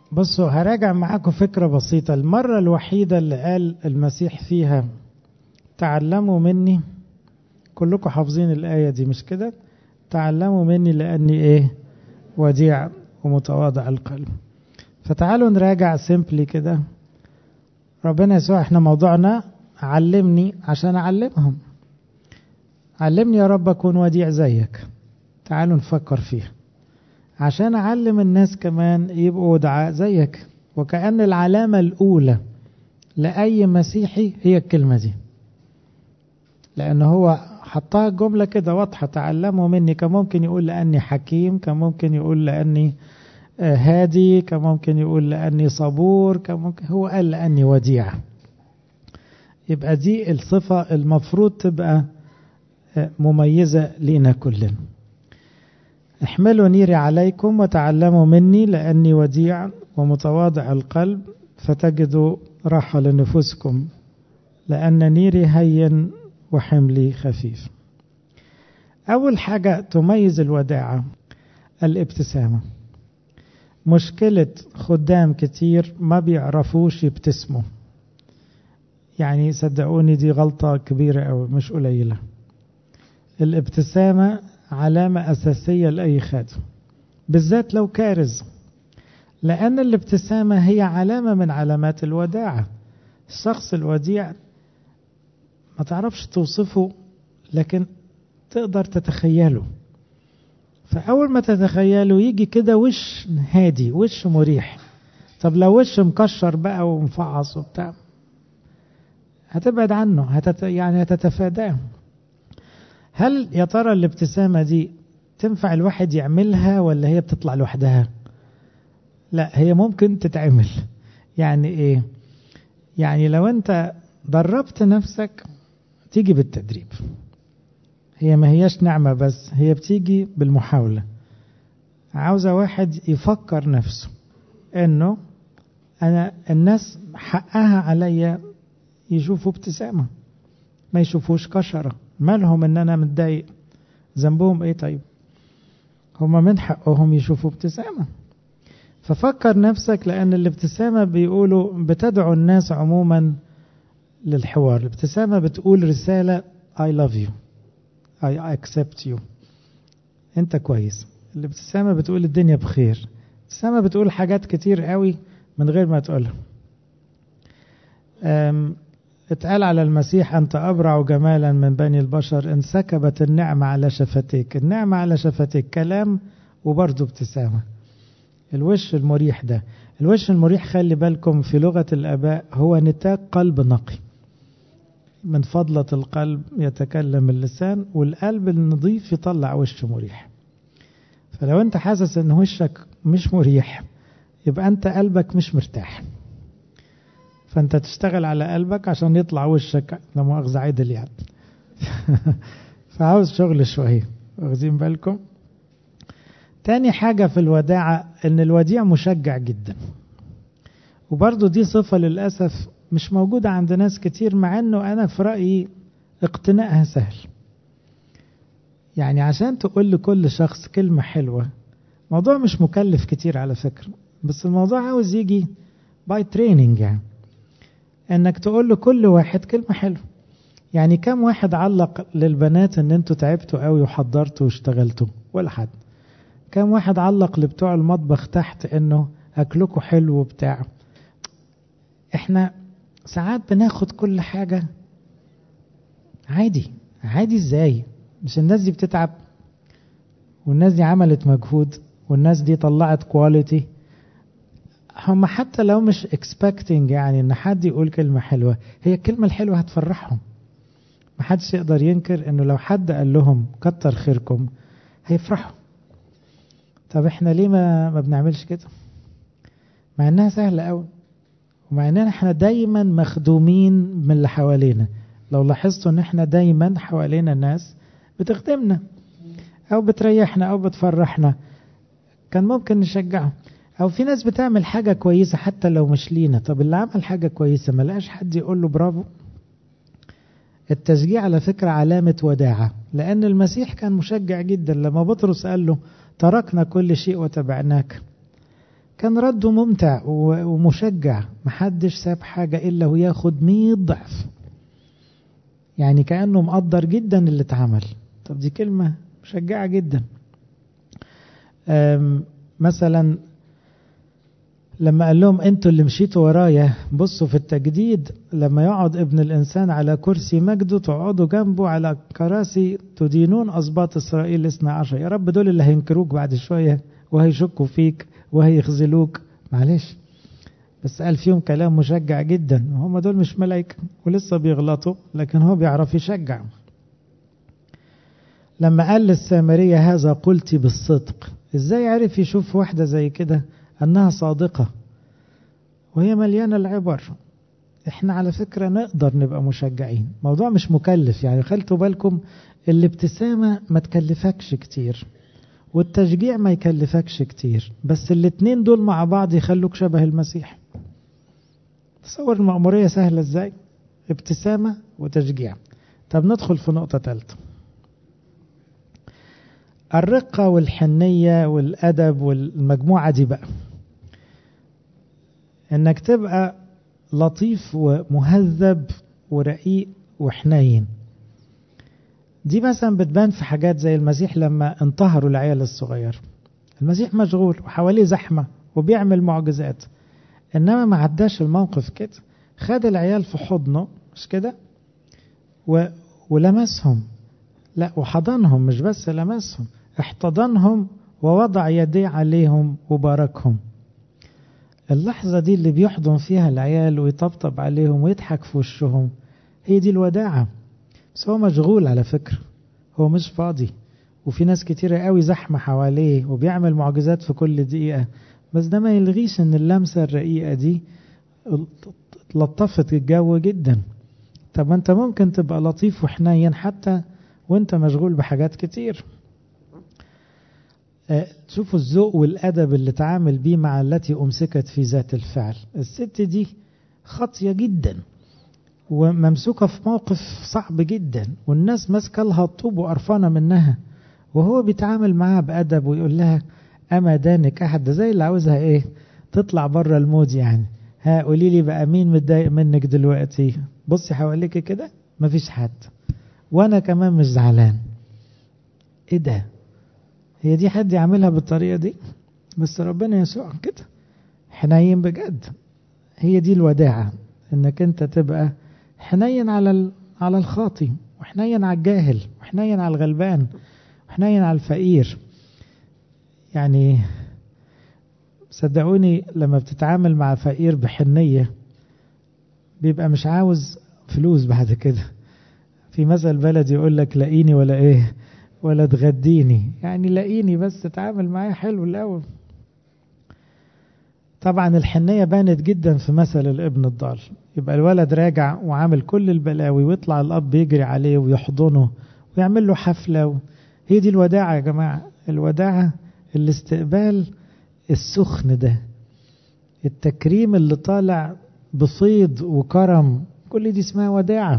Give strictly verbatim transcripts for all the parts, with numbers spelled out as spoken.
بصوا هراجع معاكم فكرة بسيطة. المرة الوحيدة اللي قال المسيح فيها تعلموا مني، كلكم حافظين الآية دي مش كده؟ تعلموا مني لأني إيه؟ وديع ومتواضع القلب. فتعالوا نراجع سيمبلي كده. ربنا يسوع احنا موضوعنا علمني عشان أعلمهم. علمني يا رب أكون وديع زيك. تعالوا نفكر فيها عشان أعلم الناس كمان يبقوا ودعاء زيك. وكأن العلامة الأولى لأي مسيحي هي الكلمة دي، لأن هو حطها جملة كده واضحة، تعلموا مني. كان ممكن يقول لأني حكيم، كان ممكن يقول لأني هادي، كان ممكن يقول لأني صبور، كان ممكن هو قال لأني وديع. يبقى دي الصفة المفروض تبقى مميزة لنا كلنا. احملوا نيري عليكم وتعلموا مني لأني وديع ومتواضع القلب فتجدوا راحة لنفوسكم، لأن نيري هين وحملي خفيف. أول حاجة تميز الوداعة الابتسامة. مشكلة خدام كتير ما بيعرفوش يبتسموا. يعني صدقوني دي غلطة كبيرة أو مش قليلة. الابتسامة علامة أساسية لأي خادم، بالذات لو كارز، لأن الابتسامة هي علامة من علامات الوداعة. الشخص الوديع ما تعرفش توصفه لكن تقدر تتخيله. فأول ما تتخيله يجي كده وش هادي، وش مريح. طب لو وش مكشر بقى ومفعص وبتاع هتبعد عنه، هتت... يعني هتتفاداه. هل يا ترى الابتسامة دي تنفع الواحد يعملها ولا هي بتطلع لوحدها؟ لا، هي ممكن تتعمل. يعني ايه؟ يعني لو انت دربت نفسك تيجي بالتدريب. هي ما هياش نعمة بس، هي بتيجي بالمحاولة. عاوزة واحد يفكر نفسه انه انا الناس حقها عليا يشوفوا ابتسامة، ما يشوفوش كشرة. مالهم ان انا متضايق؟ ذنبهم ايه؟ طيب هما من حقهم يشوفوا ابتسامة. ففكر نفسك، لان الابتسامة بيقولوا بتدعو الناس عموما للحوار. الابتسامة بتقول رسالة I love you, I accept you, انت كويس. الابتسامة بتقول الدنيا بخير. الابتسامة بتقول حاجات كتير قوي من غير ما تقولها. اتقال على المسيح أنت أبرع جمالا من بني البشر، انسكبت النعمة على شفتيك. النعمة على شفتيك كلام وبرضه ابتسامة. الوش المريح ده، الوش المريح خلي بالكم في لغة الآباء هو نتاج قلب نقي. من فضلة القلب يتكلم اللسان، والقلب النظيف يطلع وش مريح. فلو انت حاسس ان وشك مش مريح يبقى انت قلبك مش مرتاح. فانت تشتغل على قلبك عشان يطلع وشك لا مؤاخذة عدل يعني. فعاوز شغل شوية، واخدين بالكم؟ تاني حاجة في الوداعة ان الوديع مشجع جدا. وبرضو دي صفة للأسف مش موجودة عند ناس كتير، مع انه انا في رأيي اقتنائها سهل. يعني عشان تقول لكل شخص كلمة حلوة، موضوع مش مكلف كتير على فكرة، بس الموضوع عاوز يجي باي تريننج. يعني انك تقول لكل واحد كلمة حلوة. يعني كم واحد علق للبنات ان انتوا تعبتوا قوي وحضرتوا واشتغلتوا؟ ولا حد. كم واحد علق لبتوع المطبخ تحت انه اكلكوا حلو وبتاع؟ احنا ساعات بناخد كل حاجة عادي. عادي ازاي؟ مش الناس دي بتتعب، والناس دي عملت مجهود، والناس دي طلعت كواليتي. هم حتى لو مش expecting يعني ان حد يقول كلمة حلوة، هي الكلمة الحلوة هتفرحهم. ما حدش يقدر ينكر انه لو حد قال لهم كتر خيركم هيفرحوا. طب احنا ليه ما, ما بنعملش كده؟ مع انها سهلة قوي، ومع اننا احنا دايما مخدومين من اللي حوالينا. لو لاحظتوا ان احنا دايما حوالينا ناس بتخدمنا او بتريحنا او بتفرحنا، كان ممكن نشجعهم. او في ناس بتعمل حاجة كويسة حتى لو مش لينا، طب اللي عمل حاجة كويسة ما لقاش حد يقول له برافو؟ التشجيع على فكرة علامة وداعة، لأن المسيح كان مشجع جدا. لما بطرس قال له تركنا كل شيء وتبعناك، كان رده ممتع ومشجع، محدش ساب حاجة إلا وياخد مية ضعف، يعني كأنه مقدر جدا اللي اتعمل. طب دي كلمة مشجعة جدا. مثلا لما قال لهم انتوا اللي مشيتوا ورايا، بصوا في التجديد لما يقعد ابن الإنسان على كرسي مجده تقعدوا جنبه على كراسي تدينون أسباط إسرائيل اثنا عشر. يا رب دول اللي هينكروك بعد شوية وهيشكوا فيك وهيخذلوك، معلش، بس قال فيهم كلام مشجع جدا. هم دول مش ملائكة ولسه بيغلطوا، لكن هو بيعرف يشجع. لما قال للسامرية هذا قلت بالصدق، ازاي عرف يشوف واحدة زي كده انها صادقة وهي مليانة العبر؟ احنا على فكرة نقدر نبقى مشجعين، موضوع مش مكلف. يعني خلتوا بالكم الابتسامة ما تكلفكش كتير والتشجيع ما يكلفكش كتير، بس الاتنين دول مع بعض يخلوك شبه المسيح. تصور المأمورية سهلة ازاي؟ ابتسامة وتشجيع. طب ندخل في نقطة ثالثة، الرقة والحنية والأدب والمجموعة دي بقى. انك تبقى لطيف ومهذب ورقيق وحنين، دي مثلا بتبان في حاجات زي المسيح لما انتهروا العيال الصغير. المسيح مشغول وحواليه زحمة وبيعمل معجزات، انما ما عداش الموقف كده، خد العيال في حضنه مش كده و... ولمسهم، لا وحضنهم، مش بس لمسهم، احتضنهم ووضع يديه عليهم وباركهم. اللحظة دي اللي بيحضن فيها العيال ويطبطب عليهم ويضحك في وشهم، هي دي الوداعة. بس هو مشغول على فكرة، هو مش فاضي، وفي ناس كتيرة قوي زحمة حواليه وبيعمل معجزات في كل دقيقة، بس ده ما يلغيش ان اللمسة الرقيقة دي لطفت الجو جدا. طب انت ممكن تبقى لطيف وحنين حتى وانت مشغول بحاجات كتير. اه شوفوا الذوق والأدب اللي تعامل بيه مع التي أمسكت في ذات الفعل. الست دي خاطية جدا وممسوكة في موقف صعب جدا، والناس ماسكة لها الطوب وقرفانة منها، وهو بيتعامل معاها بأدب ويقول لها أما دانك أحد. ده زي اللي عاوزها إيه تطلع بره المود، يعني ها قولي لي بقى مين متضايق منك دلوقتي؟ بصي حواليك كده مفيش حد، وأنا كمان مش زعلان. إيه ده؟ هي دي حد يعملها بالطريقة دي؟ بس ربنا يسوع كده حنين بجد. هي دي الوداعة، إنك أنت تبقى حنين على على الخاطي، وحنين على الجاهل، وحنين على الغلبان، وحنين على الفقير. يعني صدقوني لما بتتعامل مع فقير بحنية بيبقى مش عاوز فلوس بعد كده. في مثل بلد يقول لك لاقيني ولا ايه ولا تغديني، يعني لاقيني بس تتعامل معايا حلو الأول. طبعا الحنية بانت جدا في مثل الابن الضال. يبقى الولد راجع وعامل كل البلاوي ويطلع الأب يجري عليه ويحضنه ويعمل له حفلة و... هي دي الوداعة يا جماعة. الوداعة الاستقبال السخن ده، التكريم اللي طالع بفيض وكرم، كل دي اسمها وداعة.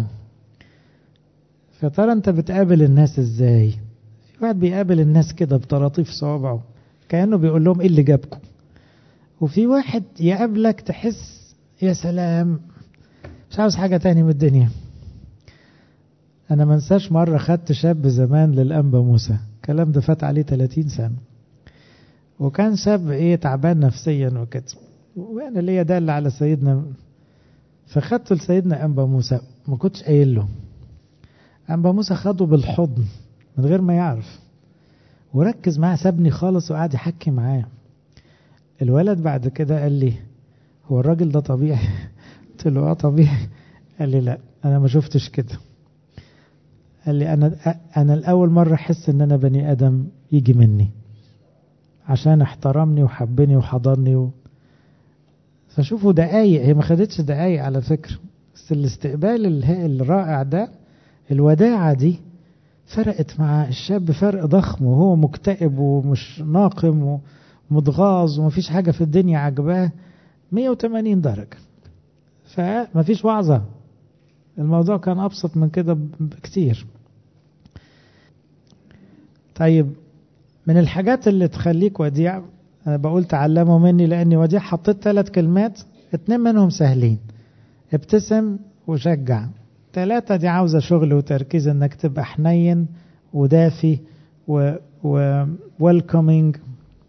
فترى انت بتقابل الناس ازاي؟ في واحد بيقابل الناس كده بطراطيف صوابعه كأنه بيقول لهم ايه اللي جابكم، وفي واحد يقابلك تحس يا سلام مش عاوز حاجة تاني من الدنيا. انا منساش مرة خدت شاب زمان للأنبا موسى، الكلام ده فات عليه ثلاثين سنة، وكان شاب ايه تعبان نفسيا وكده، وانا ليا دل على سيدنا، فخدته لسيدنا أنبا موسى، ما كنتش قايل له. أنبا موسى خده بالحضن من غير ما يعرف وركز معاه، سابني خالص وقعد يحكي معاه. الولد بعد كده قال لي هو الراجل ده طبيعي؟ قلت له اه طبيعي. قال لي لا انا ما شفتش كده. قال لي انا انا الاول مره احس ان انا بني ادم يجي مني، عشان احترمني وحبني وحضني و... فشوفوا دقايق، هي ما خدتش دقايق على فكره، بس الاستقبال الرائع ده، الوداعه دي فرقت مع الشاب فرق ضخم، وهو مكتئب ومش ناقم ومتغاظ ومفيش حاجة في الدنيا عجباه مية وتمانين درجة. فمفيش وعظة، الموضوع كان أبسط من كده بكتير. طيب من الحاجات اللي تخليك وديع أنا بقول تعلموا مني لأني وديع، حطيت ثلاث كلمات، اتنين منهم سهلين، ابتسم وشجع. ثلاثة دي عاوزة شغل وتركيز، انك تبقى حنين ودافي و, و welcoming.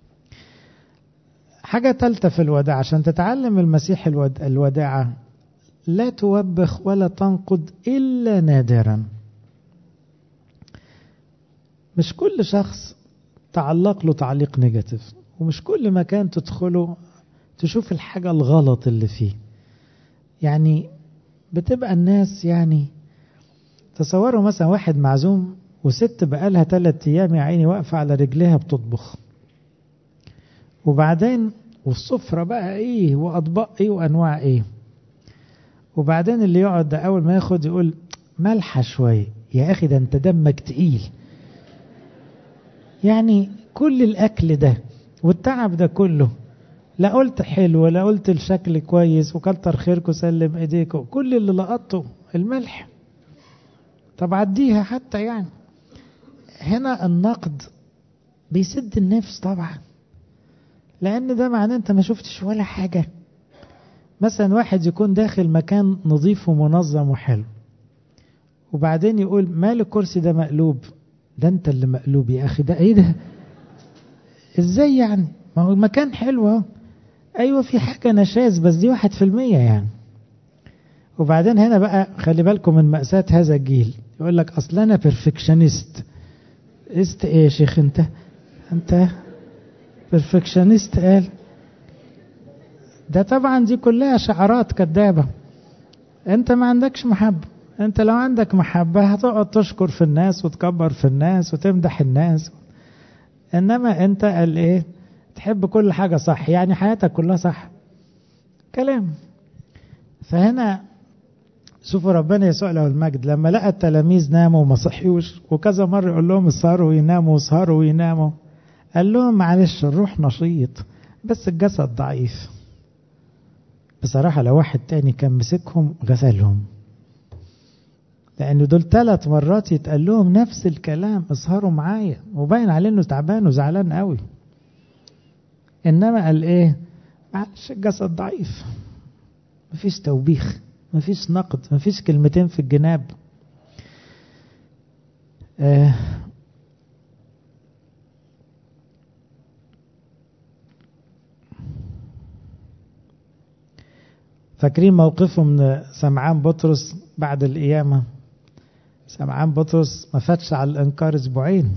حاجة ثالثة في الوداع عشان تتعلم المسيح الود... الوداعة، لا توبخ ولا تنقد إلا نادرا. مش كل شخص تعلق له تعليق نيجاتيف، ومش كل مكان تدخله تشوف الحاجة الغلط اللي فيه. يعني بتبقى الناس، يعني تصوروا مثلا واحد معزوم وست بقالها ثلاث ايام يا عيني واقفة على رجليها بتطبخ، وبعدين والسفرة بقى ايه واطباق ايه وانواع ايه، وبعدين اللي يقعد ده اول ما ياخد يقول ملحة شوية، يا اخي ده انت دمك تقيل. يعني كل الاكل ده والتعب ده كله، لا قلت حلو ولا قلت الشكل كويس وكتر خيركم سلم ايديكم، كل اللي لقطته الملح. طب عديها حتى. يعني هنا النقد بيسد النفس طبعا، لان ده معناه انت ما شفتش ولا حاجة. مثلا واحد يكون داخل مكان نظيف ومنظم وحلو، وبعدين يقول مال الكرسي ده مقلوب، ده انت اللي مقلوب يا اخي، ده ايه ده ازاي يعني؟ ما هو المكان حلو اهو، ايوه في حاجة نشاز بس دي واحد في المية يعني. وبعدين هنا بقى خلي بالكم من مأساة هذا الجيل، يقول لك اصل انا بيرفكشنست. است ايه يا شيخ انت؟ انت بيرفكشنست قال؟ ده طبعا دي كلها شعارات كذابة. انت ما عندكش محبة. انت لو عندك محبة هتقعد تشكر في الناس وتكبر في الناس وتمدح الناس، انما انت قال ايه؟ تحب كل حاجة صح، يعني حياتك كلها صح كلام. فهنا شوفوا ربنا يسوع له المجد لما لقى التلاميذ ناموا وما صحيوش، وكذا مرة يقول لهم اسهروا ويناموا واسهروا ويناموا، قال لهم معلش الروح نشيط بس الجسد ضعيف. بصراحة لو واحد تاني كان مسكهم غسلهم، لأنه دول ثلاث مرات يتقال لهم نفس الكلام، اسهروا معايا، وباين عليه انه تعبان وزعلان قوي. انما قال ايه؟ معلش الجسد ضعيف. مفيش توبيخ، مفيش نقد، مفيش كلمتين في الجناب. آه فاكرين موقفه من سمعان بطرس بعد القيامة؟ سمعان بطرس ما فاتش على الانكار اسبوعين،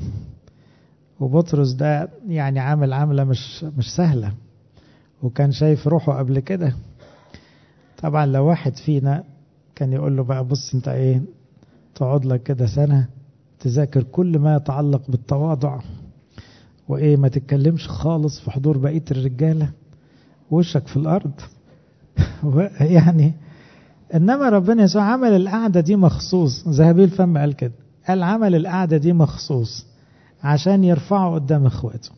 وبطرس ده يعني عامل عاملة مش مش سهلة، وكان شايف روحه قبل كده. طبعا لو واحد فينا كان يقول له بقى بص انت ايه، تقعد لك كده سنة تذاكر كل ما يتعلق بالتواضع، وايه ما تتكلمش خالص في حضور بقية الرجالة، وشك في الارض. يعني انما ربنا يسوع عمل القعدة دي مخصوص، ذهبي الفم قال كده، قال عمل القعدة دي مخصوص عشان يرفعه قدام اخواته،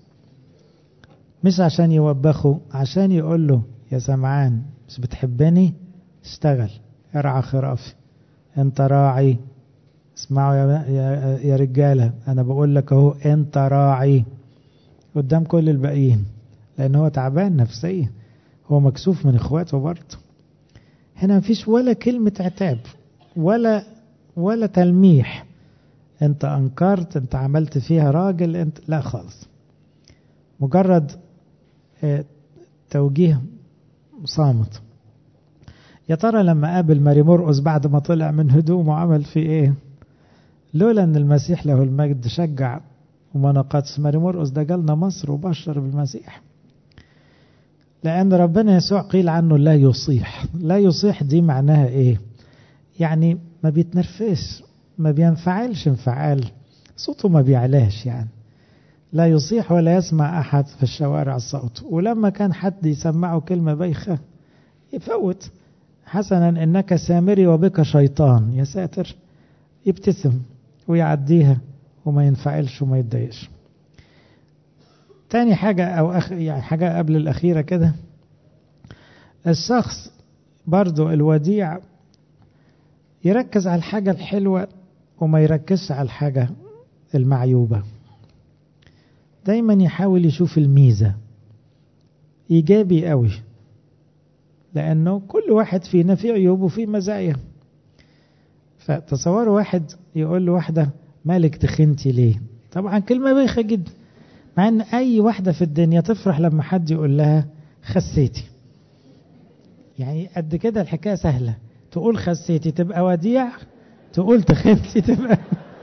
مش عشان يوبخه، عشان يقول له يا سمعان مش بتحبني؟ اشتغل ارعى خرافي، انت راعي. اسمعوا يا, يا, يا رجالة، انا بقول لك اهو انت راعي قدام كل الباقيين، لان هو تعبان نفسيا، هو مكسوف من اخواته برضه. هنا مفيش ولا كلمة عتاب ولا ولا تلميح، انت انكرت، انت عملت فيها راجل، انت لا خالص، مجرد اه توجيه صامت. يا ترى لما قابل ماري مرقس بعد ما طلع من هدومه عمل فيه ايه؟ لولا ان المسيح له المجد شجع وما نقدش ماري مرقس، ده جالنا مصر وبشر بالمسيح. لأن ربنا يسوع قيل عنه لا يصيح. لا يصيح دي معناها ايه؟ يعني ما بيتنرفش، ما بينفعلش انفعال، صوته ما بيعلاش. يعني لا يصيح ولا يسمع أحد في الشوارع الصوت، ولما كان حد يسمعه كلمة بايخة يفوت، حسنا إنك سامري وبك شيطان، يا ساتر، يبتسم ويعديها وما ينفعلش وما يتضايقش. تاني حاجة أو أخ... يعني حاجة قبل الأخيرة كده، الشخص برضو الوديع يركز على الحاجة الحلوة وما يركزش على الحاجة المعيوبة. دايما يحاول يشوف الميزة، إيجابي قوي، لأنه كل واحد فينا فيه عيوب وفيه مزايا. فتصوروا واحد يقول له واحدة مالك تخنتي ليه؟ طبعا كلمة بايخة جدا، مع ان اي واحدة في الدنيا تفرح لما حد يقول لها خسيتي. يعني قد كده الحكاية سهلة، تقول خسيتي تبقى وديع، تقول تخنتي تبقى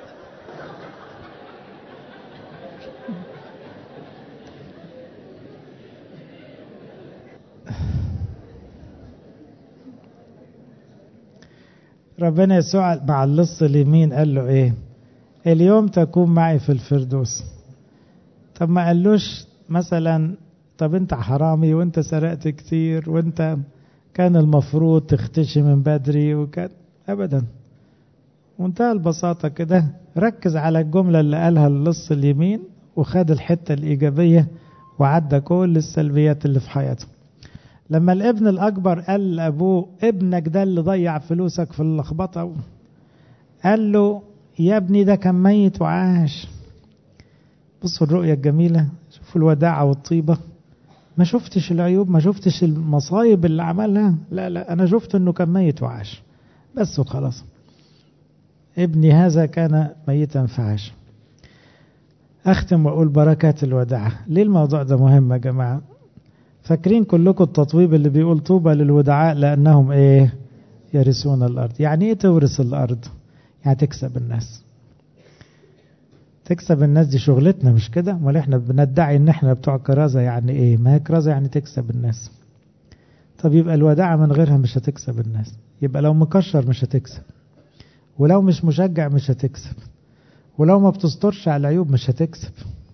ربنا يسوع مع اللص اليمين قال له ايه؟ اليوم تكون معي في الفردوس. طب ما قالوش مثلا طب انت حرامي وانت سرقت كتير وانت كان المفروض تختشي من بدري وكان ابدا. منتهى البساطة كده، ركز على الجملة اللي قالها اللص اليمين وخد الحتة الإيجابية وعدى كل السلبيات اللي في حياته. لما الابن الأكبر قال لأبوه ابنك ده اللي ضيع فلوسك في اللخبطة، قال له يا ابني ده كان ميت وعاش. بصوا الرؤية الجميلة، شوفوا الوداعة والطيبة. ما شفتش العيوب، ما شفتش المصايب اللي عملها، لا لا، أنا شفت أنه كان ميت وعاش بس وخلاص. ابني هذا كان ميتا فعاش. أختم وأقول بركات الوداعة. ليه الموضوع ده مهم يا جماعة؟ فاكرين كلكم التطويب اللي بيقول طوبى للودعاء لأنهم إيه؟ يرثون الأرض. يعني إيه تورث الأرض؟ يعني تكسب الناس. تكسب الناس دي شغلتنا مش كده؟ امال احنا بندعي ان احنا بتوع كرازة، يعني ايه؟ ما هي كرازة يعني تكسب الناس. طب يبقى الوداعة من غيرها مش هتكسب الناس. يبقى لو مكشر مش هتكسب، ولو مش مشجع مش هتكسب، ولو ما بتسترش على العيوب مش هتكسب،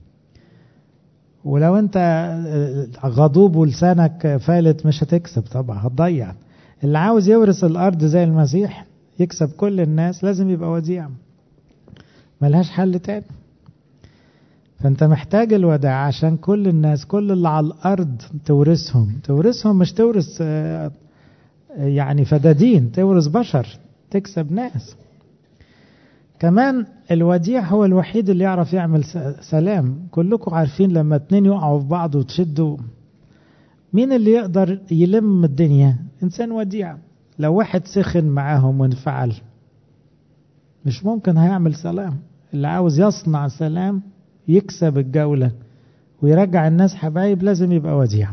ولو انت غضوب ولسانك فالت مش هتكسب طبعا، هتضيع. اللي عاوز يورث الارض زي المسيح يكسب كل الناس لازم يبقى وديع، ملهاش حل تاني. فانت محتاج الوداع عشان كل الناس، كل اللي على الارض تورثهم. تورثهم مش تورث يعني فدادين، تورث بشر، تكسب ناس. كمان الوديع هو الوحيد اللي يعرف يعمل سلام. كلكم عارفين لما اتنين يقعوا في بعض وتشدوا، مين اللي يقدر يلم الدنيا؟ انسان وديع. لو واحد سخن معاهم وانفعل مش ممكن هيعمل سلام. اللي عاوز يصنع سلام يكسب الجولة ويرجع الناس حبايب لازم يبقى وديع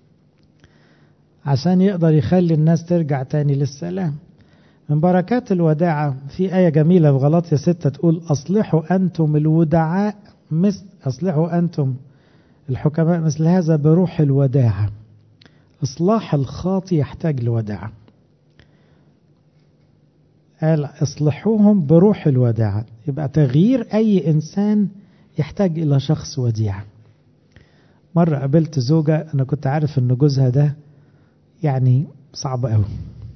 عشان يقدر يخلي الناس ترجع تاني للسلام. من بركات الوداعة في آية جميلة في غلاطيا ستة تقول أصلحوا أنتم الودعاء مثل أصلحوا أنتم الحكماء مثل هذا بروح الوداعة. إصلاح الخاطي يحتاج لوداعة. قال اصلحوهم بروح الوداعة. يبقى تغيير أي إنسان يحتاج إلى شخص وديع. مرة قابلت زوجة أنا كنت عارف أن جوزها ده يعني صعب قوي،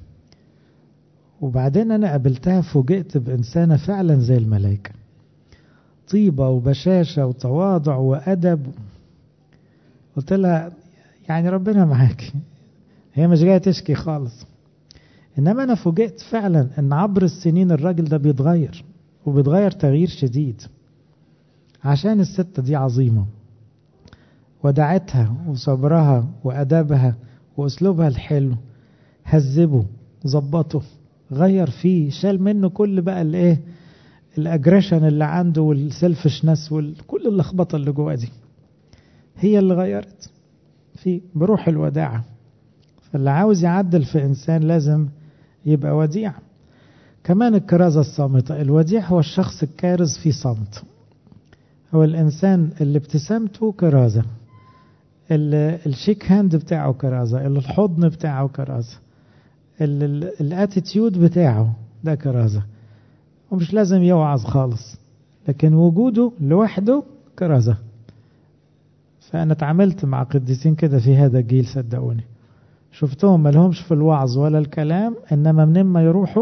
وبعدين أنا قابلتها فوجئت بإنسانة فعلا زي الملائكة، طيبة وبشاشة وتواضع وأدب. قلت لها يعني ربنا معاك، هي مش جاية تشكي خالص. إنما أنا فوجئت فعلا أن عبر السنين الراجل ده بيتغير، وبيتغير تغيير شديد عشان الست دي عظيمة. ودعتها وصبرها وأدبها وأسلوبها الحلو هذبه ظبطه، غير فيه، شال منه كل بقى الايه الاجريشن اللي عنده والسلفشنس وكل اللخبطه اللي جوه دي، هي اللي غيرت فيه بروح الوداعه. فاللي عاوز يعدل في انسان لازم يبقى وديع. كمان الكرازه الصامته. الوديع هو الشخص الكارز في صمت، هو الانسان اللي ابتسامته كرازه، الشيك هاند بتاعه كرازه، الحضن بتاعه كرازه، الاتيتيود بتاعه ده كرازة. ومش لازم يوعظ خالص، لكن وجوده لوحده كرازة. فأنا تعاملت مع قديسين كده في هذا الجيل صدقوني، شفتهم ما لهمش في الوعظ ولا الكلام، إنما منين ما يروحوا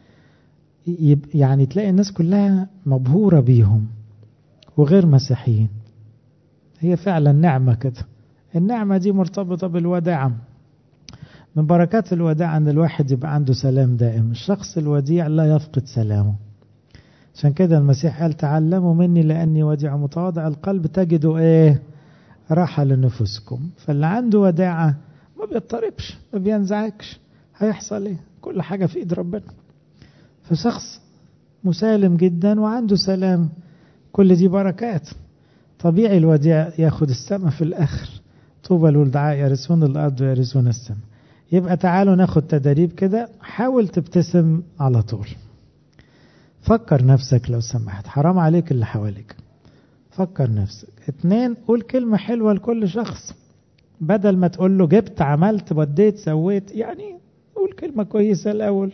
يعني تلاقي الناس كلها مبهورة بيهم وغير مسيحيين. هي فعلا نعمة كده. النعمة دي مرتبطة بالوداعة. من بركات الوداع أن الواحد يبقى عنده سلام دائم. الشخص الوديع لا يفقد سلامه. عشان كده المسيح قال تعلموا مني لأني وديع متواضع القلب تجدوا إيه؟ راحة لنفوسكم. فاللي عنده وداعة ما بيضطربش، ما بينزعجش. هيحصل ايه؟ كل حاجة في ايد ربنا. فشخص مسالم جدا وعنده سلام، كل دي بركات. طبيعي الوديع ياخد السماء في الآخر. طوبى للودعاء يرثون الأرض ويرثون السماء. يبقى تعالوا ناخد تدريب كده. حاول تبتسم على طول. فكر نفسك لو سمحت، حرام عليك اللي حواليك. فكر نفسك. اتنين، قول كلمة حلوة لكل شخص، بدل ما تقول له جبت عملت وديت سويت، يعني قول كلمة كويسة الأول.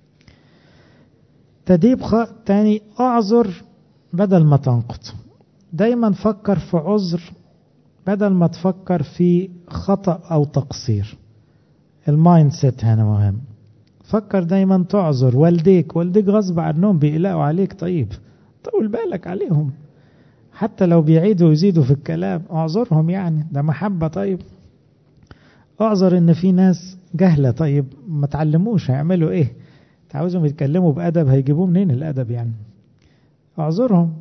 تدريب خ... تاني، اعذر بدل ما تنقد. دايما فكر في عذر بدل ما تفكر في خطأ أو تقصير. المايند سيت هنا مهم. فكر دايما تعذر. والديك والديك غصب عنهم بيقلقوا عليك، طيب طول بالك عليهم، حتى لو بيعيدوا ويزيدوا في الكلام اعذرهم، يعني ده محبة. طيب اعذر ان في ناس جهلة، طيب ما تعلموش هيعملوا ايه؟ تعاوزهم يتكلموا بأدب، هيجيبوه منين الأدب يعني؟ اعذرهم.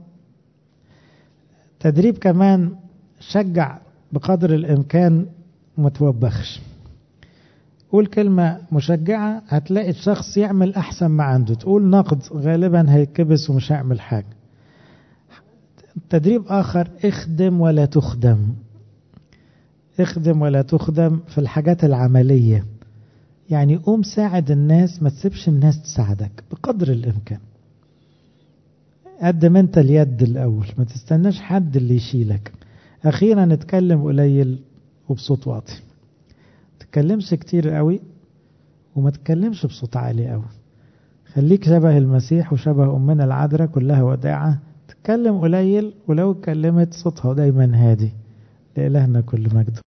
تدريب كمان، شجع بقدر الإمكان وما توبخش. قول كلمة مشجعة هتلاقي الشخص يعمل أحسن ما عنده. تقول نقد غالبا هيكبس ومش هيعمل حاجة. تدريب آخر، اخدم ولا تخدم. اخدم ولا تخدم في الحاجات العملية، يعني قوم ساعد الناس، ما تسيبش الناس تساعدك بقدر الإمكان. قدم انت اليد الأول، ما تستناش حد اللي يشيلك. أخيرا نتكلم قليل وبصوت واطي. تتكلمش كتير قوي وما تتكلمش بصوت عالي قوي. خليك شبه المسيح وشبه أمنا العذراء كلها وداعة. تتكلم قليل، ولو اتكلمت صوتها دايما هادي. لإلهنا كل مجد.